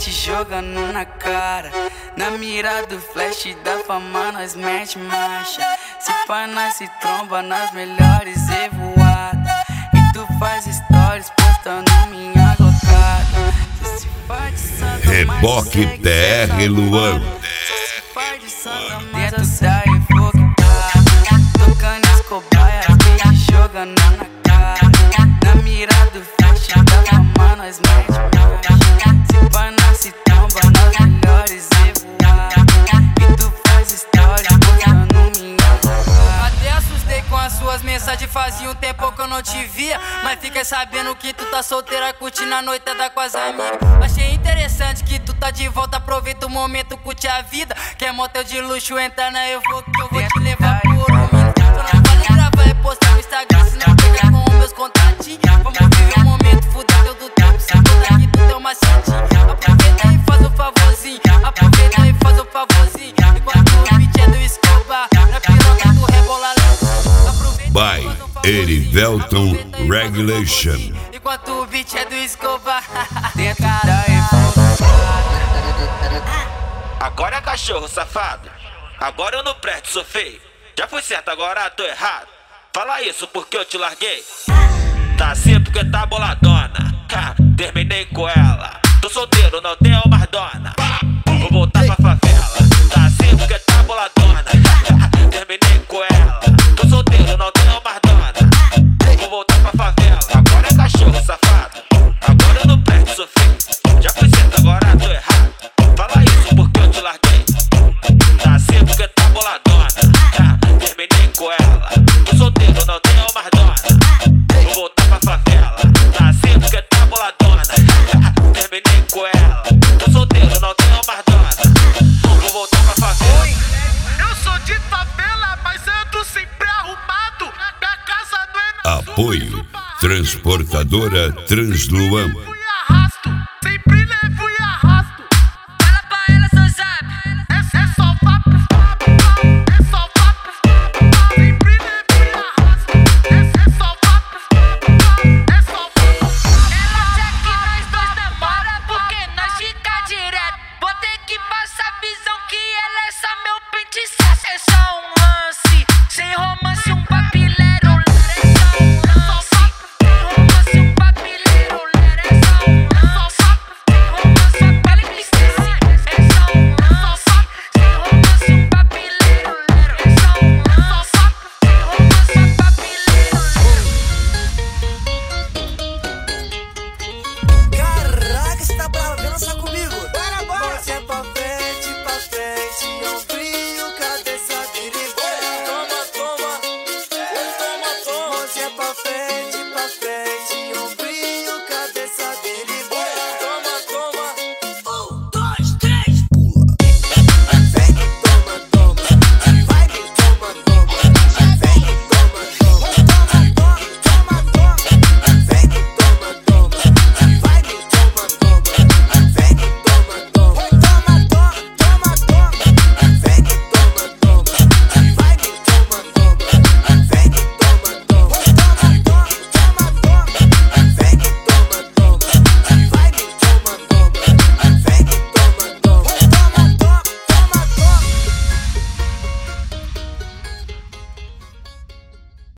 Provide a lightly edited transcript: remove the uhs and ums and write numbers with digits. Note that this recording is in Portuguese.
te jogando na cara. Na mira do flash da fama nós mete marcha. Se pá nós se tromba nas melhores revoadas. E tu faz stories postando minha gocada. Se faz de santa, Reboque PR Luan. Dentro da evocada, tocando as cobaias, te jogando na cara. Na mira do flash da fama nós mete marcha. Se pá nós se tromba nas melhores revoadas. E tu faz stories postando minha gocada. Até assustei com as suas mensagens, fazia um tempo que eu não te via. Mas fiquei sabendo que tu tá solteira, curtindo a noitada com as amigas. Achei interessante que tu tá de volta, aproveita o momento, curte a vida. Quer motel de luxo, entra na Evo que eu vou te levar por um minuto. Só não vale gravar e postar no Instagram, senão pega com meus contatinhos. Vamos viver um momento, fuder teu do tempo, se conta que tu tem uma cintinha. Aproveita e faz um favorzinho, aproveita e faz um favorzinho. Enquanto o beat é do Escobar, na piroca tu rebola lá. By Erivelton Regulation. Enquanto o beat é do Escobar. Dentro da evocada. Agora é cachorro, safado. Agora eu não presto, sou feio. Já fui certo, agora tô errado. Fala isso porque eu te larguei. Tá assim porque tá boladona. Terminei com ela. Tô solteiro, não tenho mais dona. Vou voltar pra favela. Tá assim porque tá boladona. Terminei com ela. Tô solteiro, não tenho mais dona. Vou voltar pra favela. Agora é cachorro, safado. Agora eu não presto, sou feio. Já fui certo, agora tô errado. Fala isso porque eu te larguei. Tá assim porque tá boladona. Terminei com ela. Tô solteiro, não tenho mais dona. Vou voltar pra favela. Tá assim porque tá boladona. Terminei com ela. Tô solteiro, não tenho mais dona. Vou voltar pra favela. Oi, eu sou de favela, mas ando sempre arrumado. Minha casa não é na Apoio Transportadora Transluan.